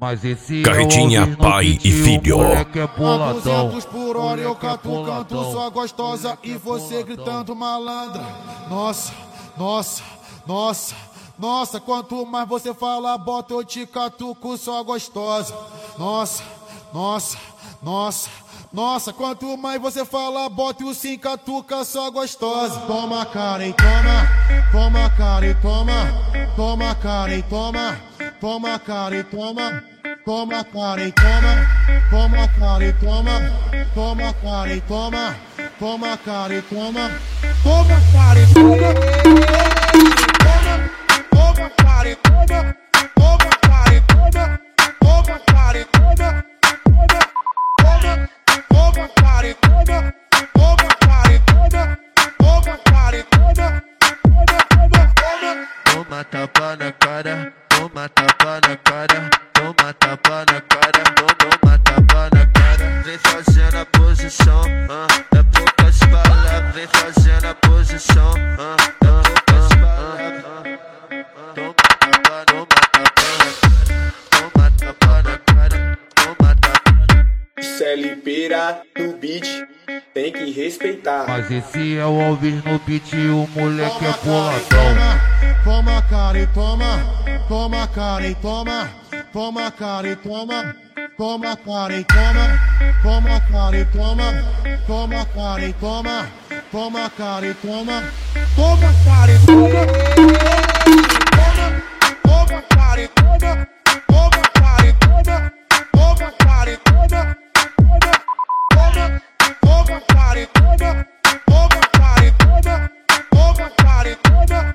Mas esse Carretinha, é o pai e filho. moleque é boladão. 200 por hora eu catucando sua gostosa e você gritando malandra. Nossa, nossa, nossa, nossa, quanto mais você fala, bota eu te catuco sua gostosa. Nossa, nossa, nossa, nossa, quanto mais você fala, bota o sim catuca sua gostosa. Toma cara e toma, toma cara e toma, toma cara e toma, toma cara e toma. Toma cara e toma, toma cara e toma, toma cara e toma, toma cara e toma, toma cara e toma, toma cara e toma, toma cara e toma, toma cara e toma, toma cara e toma, toma cara e toma, toma cara e toma, toma tapa na cara, toma tapa na cara. Toma tapa na cara, toma tapa na cara. Vem fazendo a posição, é poucas palavras. Vem fazendo a posição, é poucas palavras. Toma tapa, toma tapa na cara, toma tapa. CLPira no beat, tem que respeitar. Mas esse é o Alves no beat, o moleque é boladão. Toma cara e toma, toma cara e toma, toma cara e toma, toma cara e toma, toma cara e toma, toma cara e toma, toma cara e toma, toma cara e toma, toma cara e toma, toma cara e toma, toma cara e toma, toma cara e toma, toma cara e toma, toma cara e toma.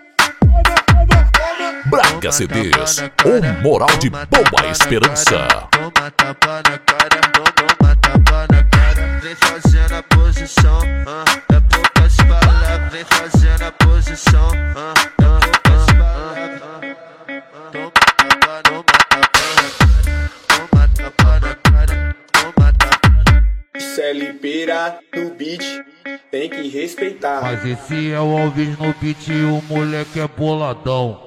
Braga CDs, o moral de boa esperança. Toma tapa na cara, toma tapa na cara. Vem fazendo a posição, é poucas palavras. Vem fazendo a posição, é poucas palavras. Toma tapa, toma tapa na cara, toma tapa. CLPira no beat, tem que respeitar. Mas esse é o Alves no beat, o moleque é boladão.